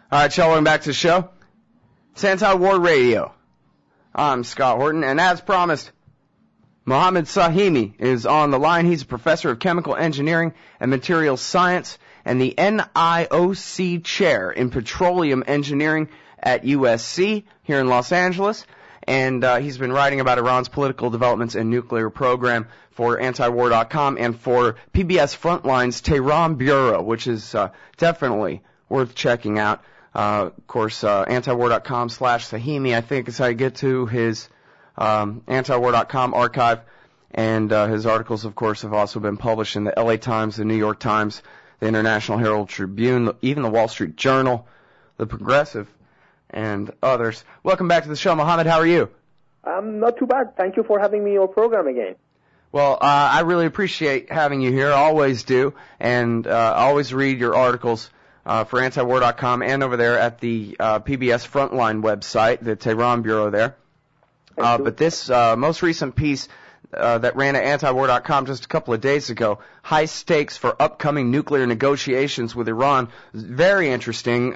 All right, y'all, welcome back to the show. It's Anti-War Radio. I'm Scott Horton, and as promised, Mohammed Sahimi is on the line. He's a professor of chemical engineering and materials science and the NIOC chair in petroleum engineering at USC here in Los Angeles. And he's been writing about Iran's political developments and nuclear program for antiwar.com and for PBS Frontline's Tehran Bureau, which is definitely worth checking out. Of course, antiwar.com/Sahimi, I think, is how you get to his antiwar.com archive. And his articles, of course, have also been published in the LA Times, the New York Times, the International Herald Tribune, even the Wall Street Journal, the Progressive, and others. Welcome back to the show, Mohammed. How are you? Not too bad. Thank you for having me on your program again. Well, I really appreciate having you here. I always do. And I always read your articles for antiwar.com and over there at the PBS Frontline website, the Tehran Bureau there. But this most recent piece that ran at antiwar.com just a couple of days ago, high stakes for upcoming nuclear negotiations with Iran, is very interesting.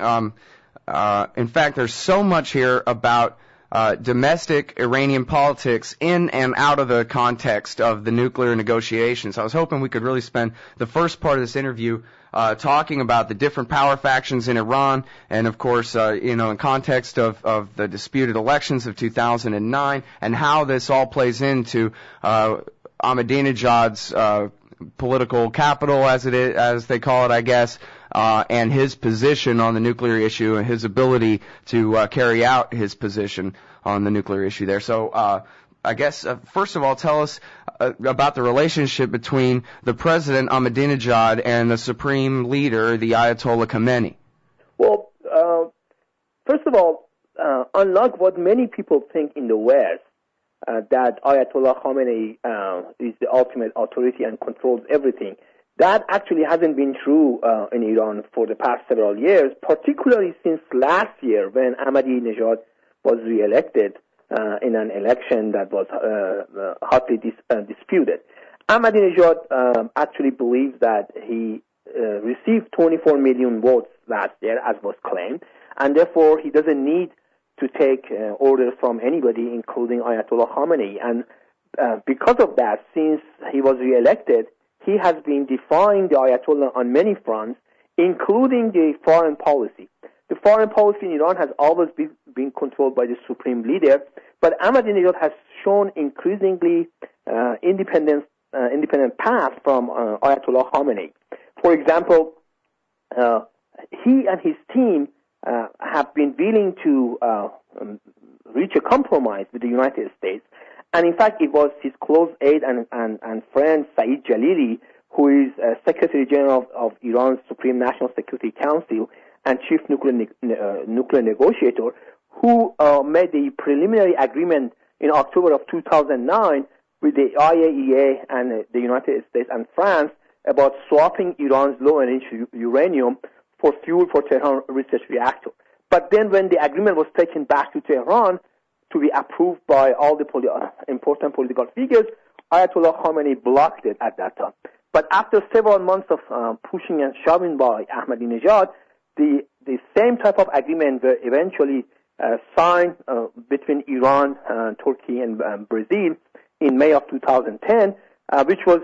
In fact, there's so much here about domestic Iranian politics in and out of the context of the nuclear negotiations. I was hoping we could really spend the first part of this interview talking about the different power factions in Iran and, of course, in context of the disputed elections of 2009 and how this all plays into Ahmadinejad's political capital, as they call it, I guess, and his position on the nuclear issue and his ability to carry out his position on the nuclear issue there. So I guess, first of all, tell us about the relationship between the president, Ahmadinejad, and the supreme leader, the Ayatollah Khamenei. Well, first of all, unlike what many people think in the West, that Ayatollah Khamenei is the ultimate authority and controls everything, that actually hasn't been true in Iran for the past several years, particularly since last year when Ahmadinejad was re-elected in an election that was hotly disputed. Ahmadinejad actually believes that he received 24 million votes last year, as was claimed, and therefore he doesn't need to take orders from anybody, including Ayatollah Khamenei. And because of that, since he was re-elected, he has been defying the Ayatollah on many fronts, including the foreign policy. The foreign policy in Iran has always been controlled by the supreme leader, but Ahmadinejad has shown increasingly independent path from Ayatollah Khamenei. For example, he and his team have been willing to reach a compromise with the United States. And in fact, it was his close aide and friend Saeed Jalili, who is Secretary General of Iran's Supreme National Security Council and Chief Nuclear Negotiator, who made the preliminary agreement in October of 2009 with the IAEA and the United States and France about swapping Iran's low-enriched uranium for fuel for Tehran research reactor. But then when the agreement was taken back to Tehran to be approved by all the important political figures, Ayatollah Khamenei blocked it at that time. But after several months of pushing and shoving by Ahmadinejad, the same type of agreement were eventually signed between Iran, Turkey, and Brazil in May of 2010, which was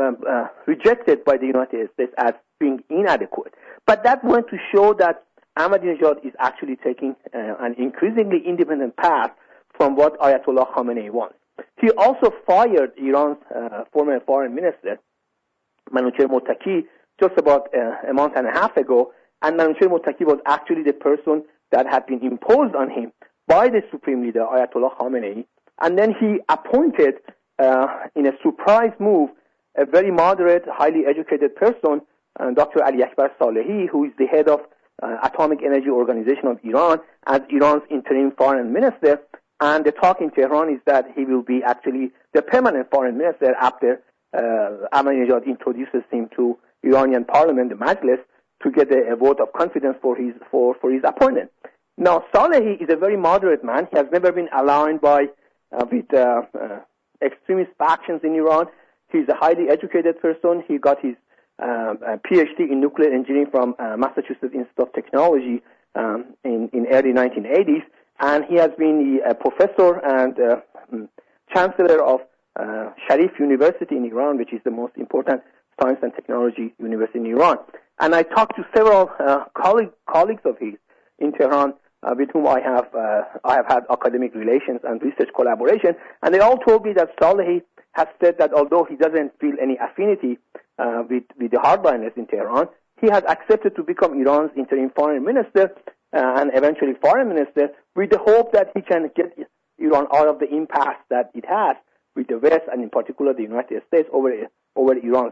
rejected by the United States as being inadequate. But that went to show that Ahmadinejad is actually taking an increasingly independent path from what Ayatollah Khamenei wants. He also fired Iran's former foreign minister, Manouchehr Mottaki, just about a month and a half ago, and Manouchehr Mottaki was actually the person that had been imposed on him by the supreme leader, Ayatollah Khamenei, and then he appointed, in a surprise move, a very moderate, highly educated person, Dr. Ali Akbar Salehi, who is the head of Atomic Energy Organization of Iran, as Iran's interim foreign minister. And the talk in Tehran is that he will be actually the permanent foreign minister after Ahmadinejad introduces him to Iranian parliament, the Majlis, to get a vote of confidence for his appointment. Now, Salehi is a very moderate man. He has never been aligned with extremist factions in Iran. He's a highly educated person. He got his PhD in nuclear engineering from Massachusetts Institute of Technology in early 1980s, and he has been a professor and chancellor of Sharif University in Iran, which is the most important science and technology university in Iran. And I talked to several colleagues of his in Tehran with whom I have had academic relations and research collaboration, and they all told me that Salehi has said that although he doesn't feel any affinity with the hardliners in Tehran, he has accepted to become Iran's interim foreign minister and eventually foreign minister, with the hope that he can get Iran out of the impasse that it has with the West, and in particular the United States, over Iran's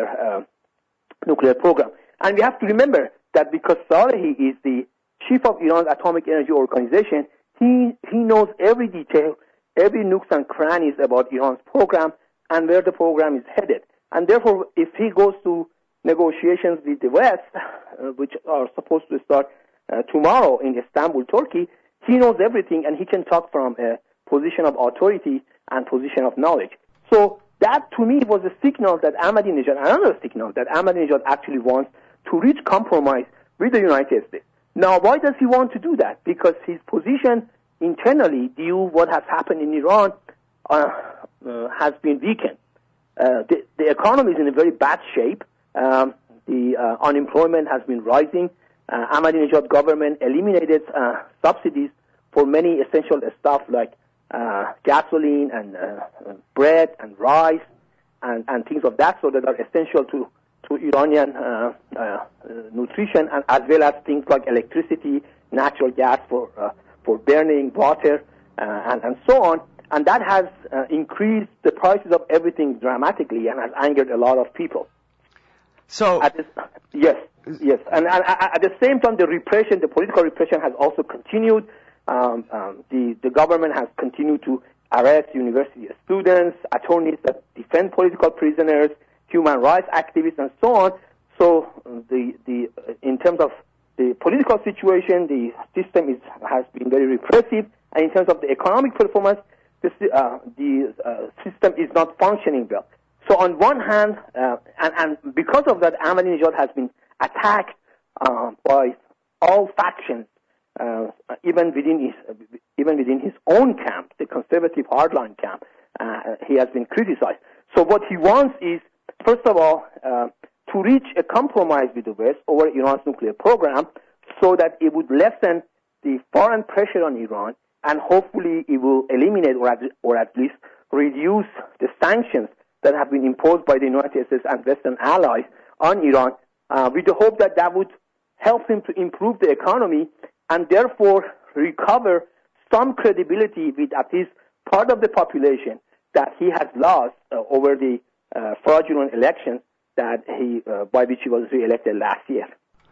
nuclear program. And we have to remember that because Salehi is the chief of Iran's Atomic Energy Organization, he knows every detail, every nooks and crannies about Iran's program and where the program is headed. And therefore, if he goes to negotiations with the West, which are supposed to start tomorrow in Istanbul, Turkey, he knows everything, and he can talk from a position of authority and position of knowledge. So that, to me, was a signal that Ahmadinejad, another signal that Ahmadinejad actually wants to reach compromise with the United States. Now, why does he want to do that? Because his position internally, due what has happened in Iran, has been weakened. The economy is in a very bad shape. The unemployment has been rising. Ahmadinejad government eliminated subsidies for many essential stuff like gasoline and bread and rice and things of that sort that are essential to Iranian nutrition, and as well as things like electricity, natural gas for burning, water, and so on. And that has increased the prices of everything dramatically and has angered a lot of people. So yes, and at the same time, the political repression has also continued. The government has continued to arrest university students, attorneys that defend political prisoners, human rights activists, and so on. So in terms of the political situation, the system has been very repressive, and in terms of the economic performance, the system is not functioning well. So on one hand, and because of that, Ahmadinejad has been attacked by all factions, even within his own camp, the conservative hardline camp. He has been criticized. So what he wants is, first of all, to reach a compromise with the West over Iran's nuclear program, so that it would lessen the foreign pressure on Iran, and hopefully it will eliminate or at least reduce the sanctions that have been imposed by the United States and Western allies on Iran, with the hope that that would help him to improve the economy and therefore recover some credibility with at least part of the population that he has lost over the fraudulent elections that by which he was re-elected last year.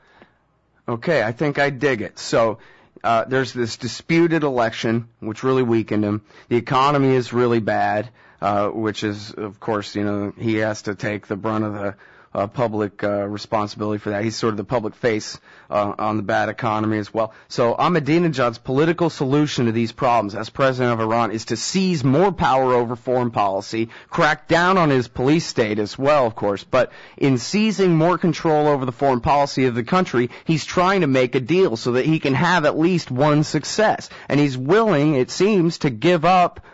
Okay, I think I dig it. So there's this disputed election, which really weakened him. The economy is really bad, which is, of course, he has to take the brunt of the public responsibility for that. He's sort of the public face on the bad economy as well. So Ahmadinejad's political solution to these problems as president of Iran is to seize more power over foreign policy, crack down on his police state as well, of course, but in seizing more control over the foreign policy of the country, he's trying to make a deal so that he can have at least one success. And he's willing, it seems, to give up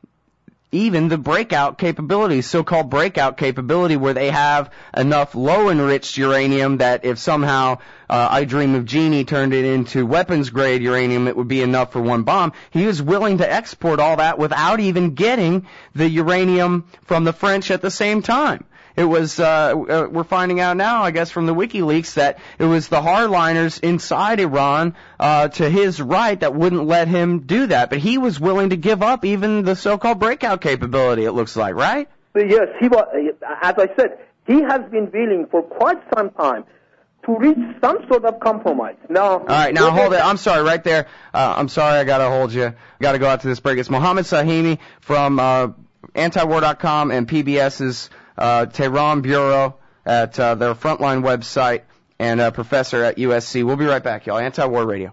even the breakout capability, so-called breakout capability, where they have enough low-enriched uranium that if somehow I Dream of Jeannie turned it into weapons-grade uranium, it would be enough for one bomb. He was willing to export all that without even getting the uranium from the French at the same time. It was, we're finding out now, I guess, from the WikiLeaks that it was the hardliners inside Iran, to his right, that wouldn't let him do that. But he was willing to give up even the so-called breakout capability, it looks like, right? Yes, he was, as I said, he has been willing for quite some time to reach some sort of compromise. Now, all right, now hold it. I'm sorry, right there. I'm sorry, I got to hold you. Got to go out to this break. It's Mohammed Sahimi from antiwar.com and PBS's Tehran Bureau at their Frontline website, and a professor at USC. We'll be right back, y'all. Anti-War Radio.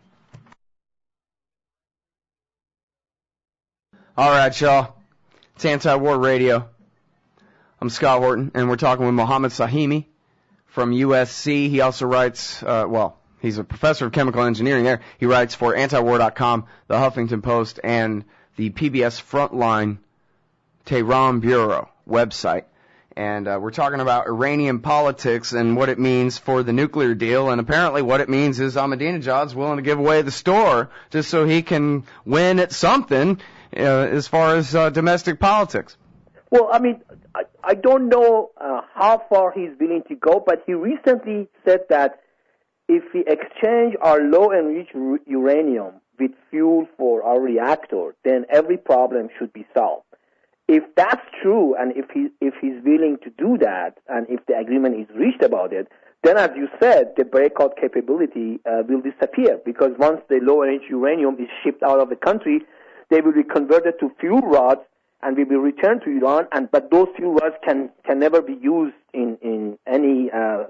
All right, y'all. It's Anti-War Radio. I'm Scott Horton, and we're talking with Mohammed Sahimi from USC. He also writes, he He's a professor of chemical engineering there. He writes for antiwar.com, the Huffington Post, and the PBS Frontline Tehran Bureau website. And we're talking about Iranian politics and what it means for the nuclear deal. And apparently what it means is Ahmadinejad's willing to give away the store just so he can win at something as far as domestic politics. Well, I mean, I don't know how far he's willing to go, but he recently said that if we exchange our low-enriched uranium with fuel for our reactor, then every problem should be solved. If that's true, and if he's willing to do that, and if the agreement is reached about it, then, as you said, the breakout capability will disappear, because once the low-enriched uranium is shipped out of the country, they will be converted to fuel rods and will be returned to Iran. But those fuel rods can never be used in any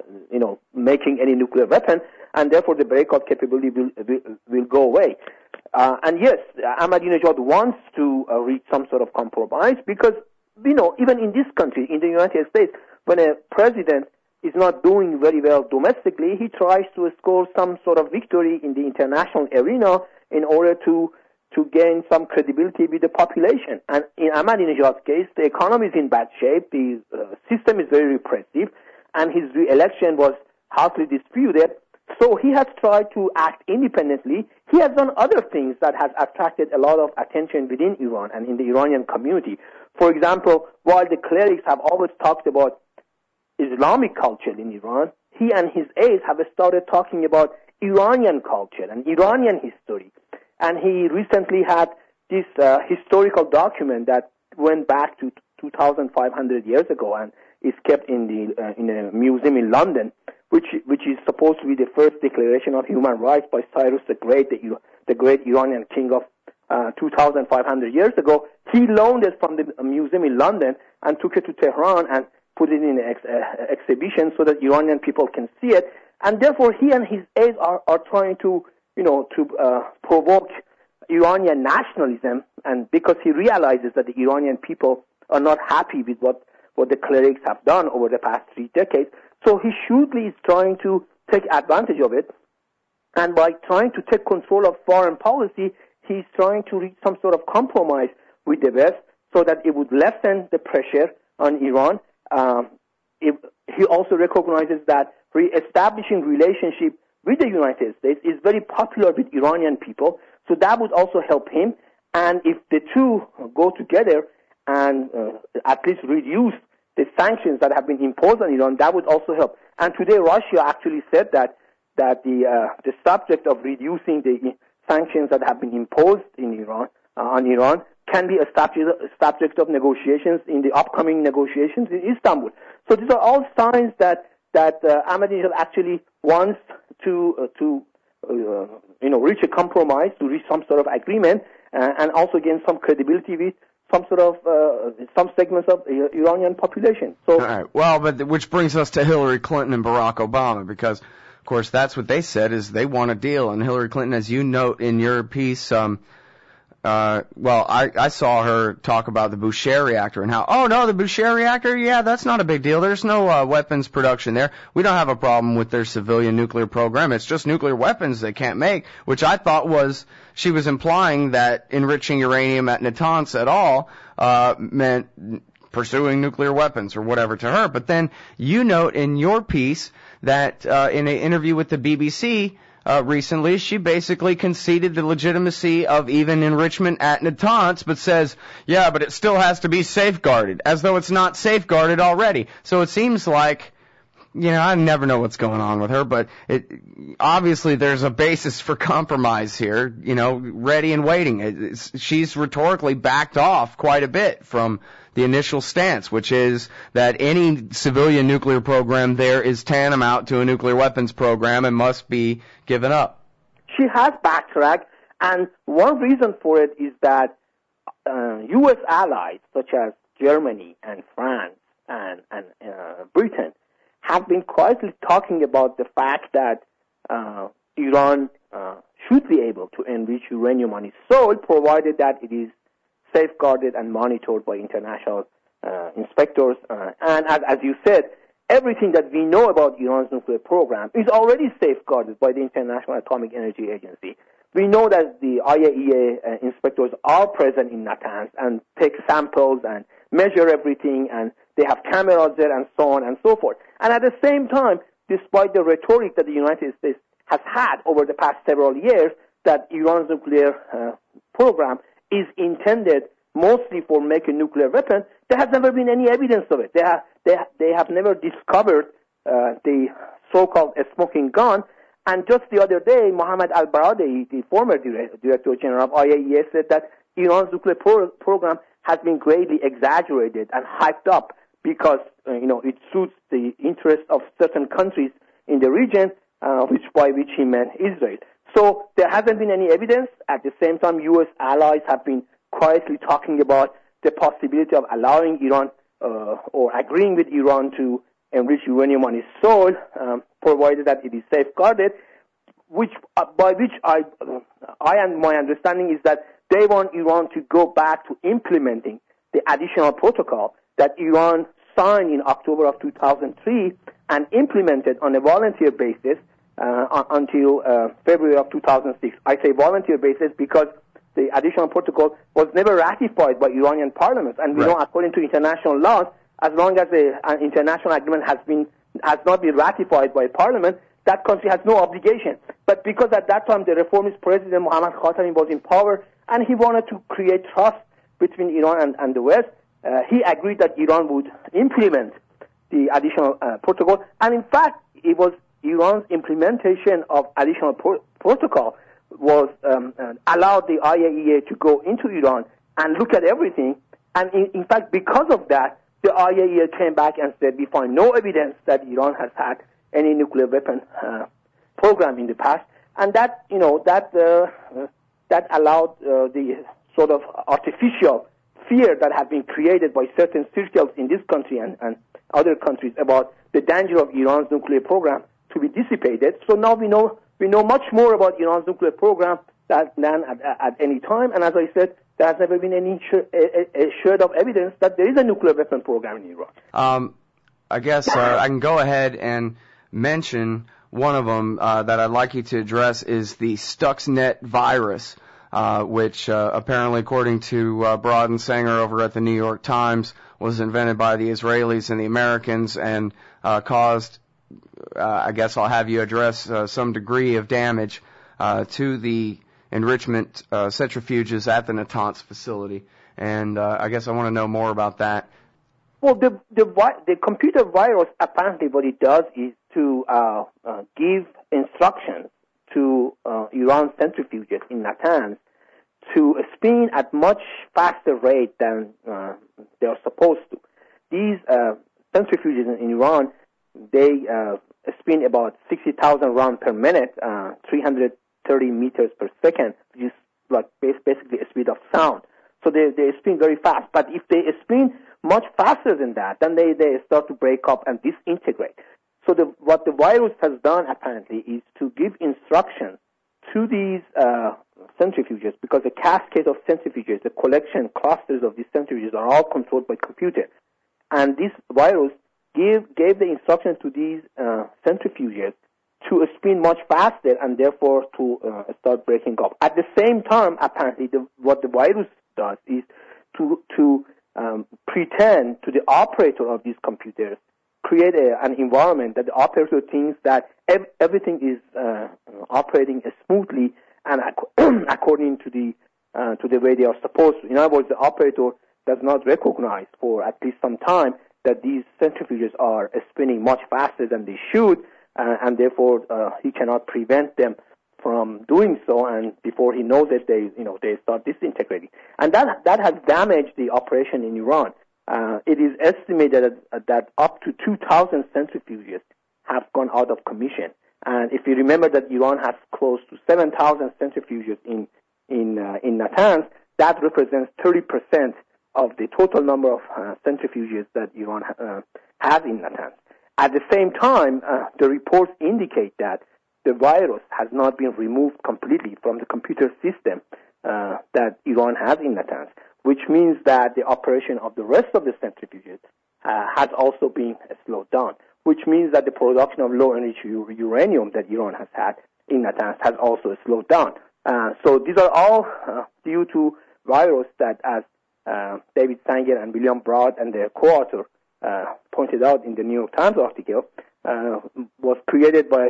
making any nuclear weapon, and therefore the breakout capability will go away. And yes, Ahmadinejad wants to reach some sort of compromise because, even in this country, in the United States, when a president is not doing very well domestically, he tries to score some sort of victory in the international arena in order to gain some credibility with the population. And in Ahmadinejad's case, the economy is in bad shape, the system is very repressive, and his re-election was hotly disputed. So he has tried to act independently. He has done other things that has attracted a lot of attention within Iran and in the Iranian community. For example, while the clerics have always talked about Islamic culture in Iran, he and his aides have started talking about Iranian culture and Iranian history. And he recently had this historical document that went back to 2,500 years ago and is kept in a museum in London, which is supposed to be the first declaration of human rights by Cyrus the Great, the great Iranian king of 2,500 years ago. He loaned it from the museum in London and took it to Tehran and put it in an exhibition so that Iranian people can see it. And therefore, he and his aides are trying to provoke Iranian nationalism, and because he realizes that the Iranian people are not happy with what the clerics have done over the past 3 decades. So he shrewdly is trying to take advantage of it, and by trying to take control of foreign policy, he's trying to reach some sort of compromise with the West so that it would lessen the pressure on Iran. He also recognizes that re-establishing relationship with the United States is very popular with Iranian people, so that would also help him. And if the two go together and at least reduce the sanctions that have been imposed on Iran, that would also help. And today Russia actually said that the subject of reducing the sanctions that have been imposed in Iran on Iran can be a subject of negotiations in the upcoming negotiations in Istanbul. So these are all signs that Ahmadinejad actually wants to reach a compromise, to reach some sort of agreement, and also gain some credibility with some segments of the Iranian population. So, all right. Well, but which brings us to Hillary Clinton and Barack Obama, because of course that's what they said, is they want a deal. And Hillary Clinton, as you note in your piece, I saw her talk about the Bushehr reactor and how, the Bushehr reactor, yeah, that's not a big deal. There's no weapons production there. We don't have a problem with their civilian nuclear program. It's just nuclear weapons they can't make, which I thought she was implying that enriching uranium at Natanz at all meant pursuing nuclear weapons or whatever to her. But then you note in your piece that in an interview with the BBC, recently, she basically conceded the legitimacy of even enrichment at Natanz, but says, yeah, but it still has to be safeguarded, as though it's not safeguarded already. So it seems like, I never know what's going on with her, but obviously there's a basis for compromise here, ready and waiting. She's rhetorically backed off quite a bit from the initial stance, which is that any civilian nuclear program there is tantamount to a nuclear weapons program and must be given up. She has backtracked, and one reason for it is that U.S. allies such as Germany and France and Britain have been quietly talking about the fact that Iran should be able to enrich uranium on its soil, provided that it is safeguarded and monitored by international inspectors. And as you said, everything that we know about Iran's nuclear program is already safeguarded by the International Atomic Energy Agency. We know that the IAEA inspectors are present in Natanz and take samples and measure everything, and they have cameras there and so on and so forth. And at the same time, despite the rhetoric that the United States has had over the past several years, that Iran's nuclear program is intended mostly for making nuclear weapons, there has never been any evidence of it. They have never discovered the so-called smoking gun. And just the other day, Mohammad Al-Baradei, the former Director General of IAEA, said that Iran's nuclear program has been greatly exaggerated and hyped up because it suits the interests of certain countries in the region, by which he meant Israel. So there hasn't been any evidence. At the same time, U.S. allies have been quietly talking about the possibility of allowing Iran or agreeing with Iran to enrich uranium on its soil, provided that it is safeguarded, by which I and my understanding is that they want Iran to go back to implementing the additional protocol that Iran signed in October of 2003 and implemented on a volunteer basis until February of 2006. I say volunteer basis because the additional protocol was never ratified by Iranian parliaments, and we know according to international laws, as long as an international agreement has not been ratified by parliament, that country has no obligation. But because at that time the reformist president Mohammad Khatami was in power and he wanted to create trust between Iran and the West, he agreed that Iran would implement the additional protocol. And in fact, it was Iran's implementation of additional protocol was allowed the IAEA to go into Iran and look at everything. And in fact, because of that, the IAEA came back and said, we find no evidence that Iran has had any nuclear weapon program in the past. And that allowed the sort of artificial fear that had been created by certain circles in this country and other countries about the danger of Iran's nuclear program to be dissipated. So now we know much more about Iran's nuclear program than at any time. And as I said, there has never been any shred of evidence that there is a nuclear weapon program in Iran. I guess I can go ahead and mention one of them that I'd like you to address is the Stuxnet virus, which apparently, according to Broad and Sanger over at the New York Times, was invented by the Israelis and the Americans and caused, I guess I'll have you address some degree of damage to the enrichment centrifuges at the Natanz facility. And I guess I want to know more about that. Well, the computer virus, apparently what it does is to give instructions to Iran centrifuges in Natanz to spin at much faster rate than they are supposed to. These centrifuges in Iran, they spin about 60,000 rounds per minute, 330 meters per second, which is like basically a speed of sound. So they spin very fast. But if they spin much faster than that, then they start to break up and disintegrate. So what the virus has done apparently is to give instructions to these centrifuges, because the cascade of centrifuges, the collection clusters of these centrifuges are all controlled by computers. And this virus gave the instructions to these centrifuges to spin much faster and therefore to start breaking up. At the same time, apparently, what the virus does is to pretend to the operator of these computers, create an environment that the operator thinks that everything is operating smoothly and according to the way they are supposed to. In other words, the operator does not recognize for at least some time that these centrifuges are spinning much faster than they should, and therefore he cannot prevent them from doing so. And before he knows it, they start disintegrating, and that has damaged the operation in Iran. It is estimated that up to 2,000 centrifuges have gone out of commission. And if you remember that Iran has close to 7,000 centrifuges in Natanz, that represents 30% of the total number of centrifuges that Iran has in Natanz. At the same time, the reports indicate that the virus has not been removed completely from the computer system that Iran has in Natanz, which means that the operation of the rest of the centrifuges has also been slowed down. which means that the production of low-enriched uranium that Iran has had in Natanz has also slowed down. So these are all due to virus that, as David Sanger and William Broad and their co-author pointed out in the New York Times article, was created by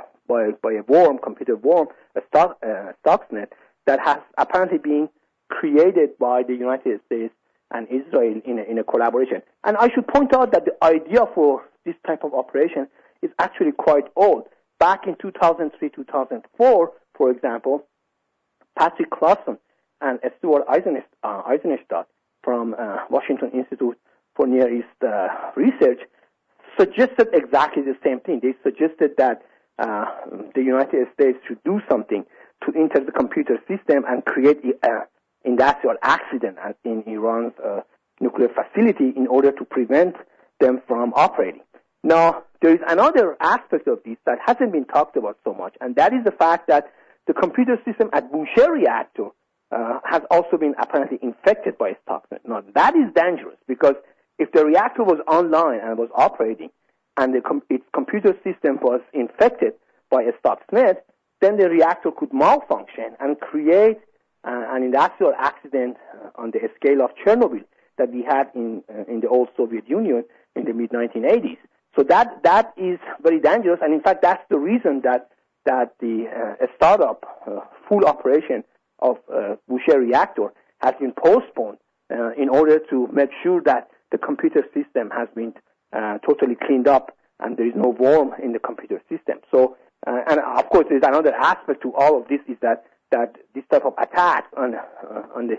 a worm, computer worm, a Stuxnet, that has apparently been created by the United States and Israel in a collaboration. And I should point out that the idea for this type of operation is actually quite old. Back in 2003-2004, for example, Patrick Clausen and Stuart Eisenstadt from Washington Institute for Near East Research suggested exactly the same thing. They suggested that the United States should do something to enter the computer system and create industrial accident in Iran's nuclear facility in order to prevent them from operating. Now, there is another aspect of this that hasn't been talked about so much, and that is the fact that the computer system at Bushehr reactor has also been apparently infected by Stuxnet. Now, that is dangerous, because if the reactor was online and was operating and its computer system was infected by a Stuxnet, then the reactor could malfunction and create an industrial accident on the scale of Chernobyl that we had in the old Soviet Union in the mid-1980s. So that is very dangerous, and in fact that's the reason that the startup full operation of Bushehr reactor has been postponed in order to make sure that the computer system has been totally cleaned up and there is no worm in the computer system. So, and of course, there's another aspect to all of this, is that this type of attacks on the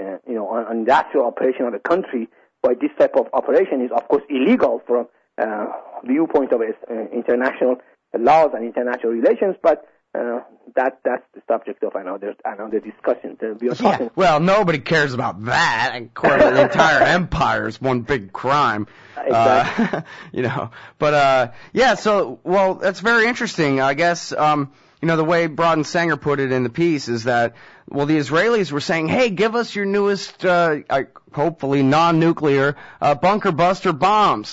on industrial operation of the country by this type of operation is of course illegal from viewpoint of international laws and international relations, but that's the subject of another discussion. Well, nobody cares about that. Of course, the entire empire is one big crime. Exactly. But so that's very interesting. I guess the way Broad and Sanger put it in the piece is that, well, the Israelis were saying, hey, give us your newest, hopefully non-nuclear bunker buster bombs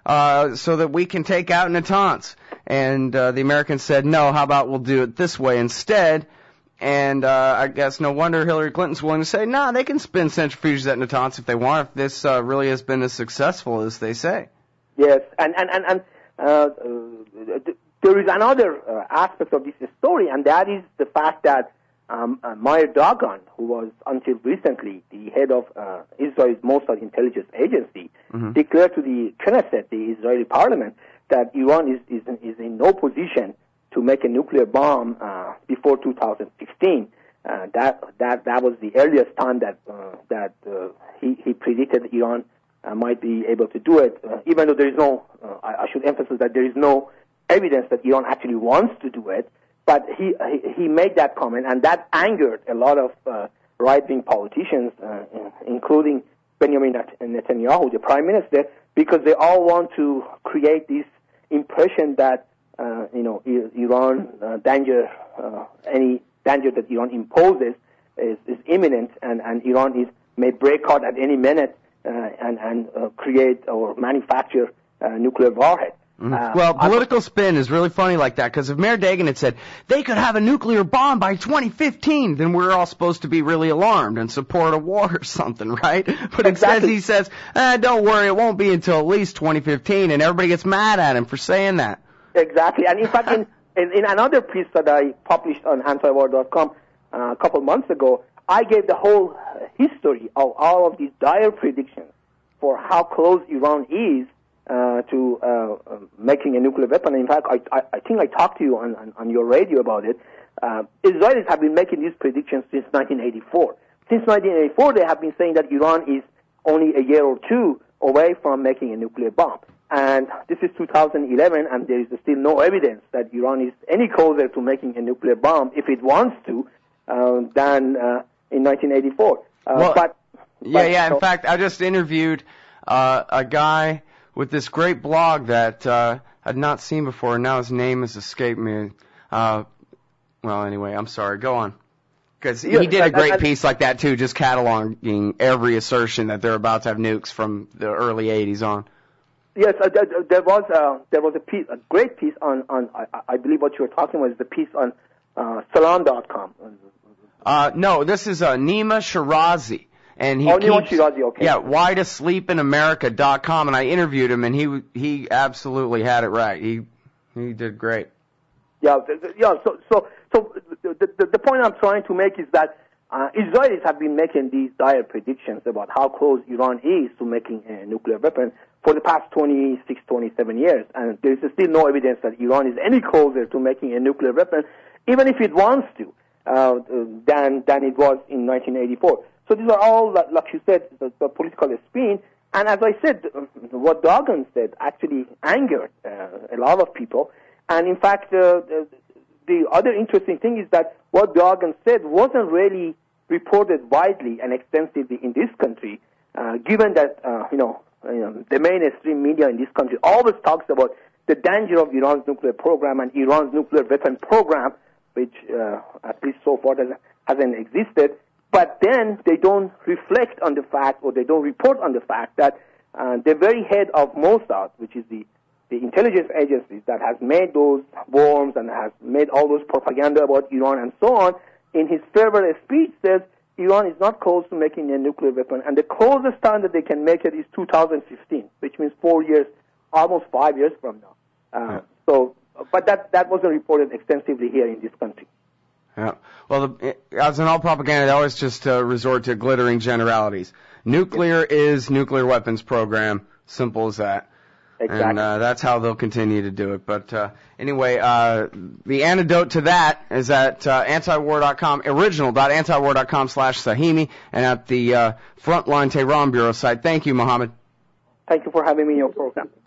so that we can take out Natanz. And the Americans said, no, how about we'll do it this way instead? And I guess no wonder Hillary Clinton's willing to say, no, they can spin centrifuges at Natanz if they want, if this really has been as successful as they say. Yes, and there is another aspect of this story, and that is the fact that Meir Dagan, who was until recently the head of Israel's Mossad intelligence agency, declared to the Knesset, the Israeli parliament, that Iran is in no position to make a nuclear bomb before 2016. That was the earliest time that he predicted that Iran might be able to do it, even though there is no, I should emphasize that there is no evidence that Iran actually wants to do it, but he made that comment, and that angered a lot of right-wing politicians, including Benjamin Netanyahu, the prime minister, because they all want to create this impression that Iran any danger that Iran imposes is imminent, and Iran may break out at any minute and create or manufacture nuclear warhead. Political spin is really funny like that, because if Meir Dagan had said they could have a nuclear bomb by 2015, then we're all supposed to be really alarmed and support a war or something, right? But instead he says, don't worry, it won't be until at least 2015, and everybody gets mad at him for saying that. Exactly, and in fact, in another piece that I published on antiwar.com a couple months ago, I gave the whole history of all of these dire predictions for how close Iran is to making a nuclear weapon. In fact, I think I talked to you on your radio about it. Israelis have been making these predictions since 1984. Since 1984, they have been saying that Iran is only a year or two away from making a nuclear bomb. And this is 2011, and there is still no evidence that Iran is any closer to making a nuclear bomb, if it wants to, than in 1984. In fact, I just interviewed a guy with this great blog that I'd not seen before, and now his name has escaped me. Anyway, I'm sorry. Go on. Because he did a great piece like that, too, just cataloging every assertion that they're about to have nukes from the early 80s on. Yes, there was a piece, a great piece on I believe what you were talking about is the piece on Salon.com. No, this is Nima Shirazi. And he Nima Shirazi, okay. Yeah, whytosleepinamerica.com, and I interviewed him, and he absolutely had it right. He did great. Yeah. So the point I'm trying to make is that Israelis have been making these dire predictions about how close Iran is to making a nuclear weapon for the past 26, 27 years, and there is still no evidence that Iran is any closer to making a nuclear weapon, even if it wants to, than it was in 1984. So these are all, like you said, the political spin. And as I said, what Dagan said actually angered a lot of people. And in fact, the other interesting thing is that what Dagan said wasn't really reported widely and extensively in this country, given that the mainstream media in this country always talks about the danger of Iran's nuclear program and Iran's nuclear weapon program, which at least so far hasn't existed. But then they don't reflect on the fact, or they don't report on the fact that the very head of Mossad, which is the intelligence agency that has made those bombs and has made all those propaganda about Iran and so on, in his farewell speech says Iran is not close to making a nuclear weapon, and the closest time that they can make it is 2015, which means 4 years, almost 5 years from now. But that wasn't reported extensively here in this country. Yeah. Well, as in all propaganda, they always just resort to glittering generalities. Nuclear is nuclear weapons program. Simple as that. Exactly. And that's how they'll continue to do it. But anyway, the antidote to that is at antiwar.com, original.antiwar.com/Sahimi, and at the Frontline Tehran Bureau site. Thank you, Mohammed. Thank you for having me in your program.